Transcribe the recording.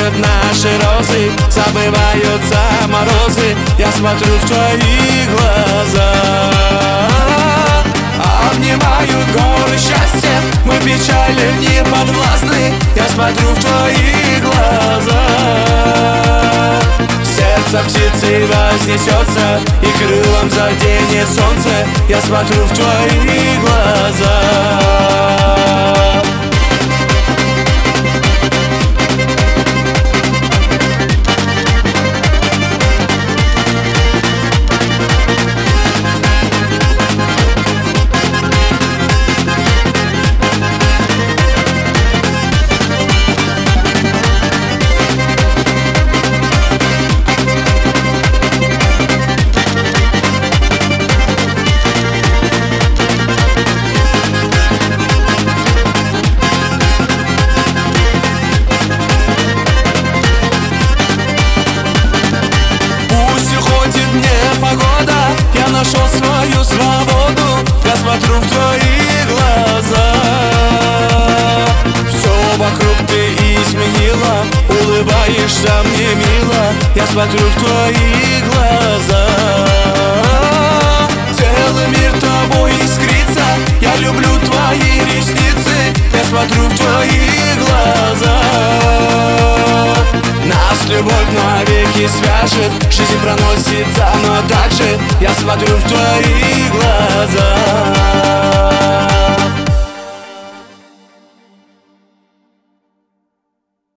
Цветут наши розы, забываются морозы. Я смотрю в твои глаза. Обнимают горы счастья, мы печали не подвластны. Я смотрю в твои глаза. Сердце птицы вознесется и крылом заденет солнце. Я смотрю в твои глаза. Я нашел свою свободу, я смотрю в твои глаза. Все вокруг ты изменила, улыбаешься мне мило. Я смотрю в твои глаза. Целый мир тобой искрится, я люблю твои ресницы. Я смотрю в твои глаза. Нас любовь навеки свяжет, жизнь проносится, но так же я смотрю в твои глаза.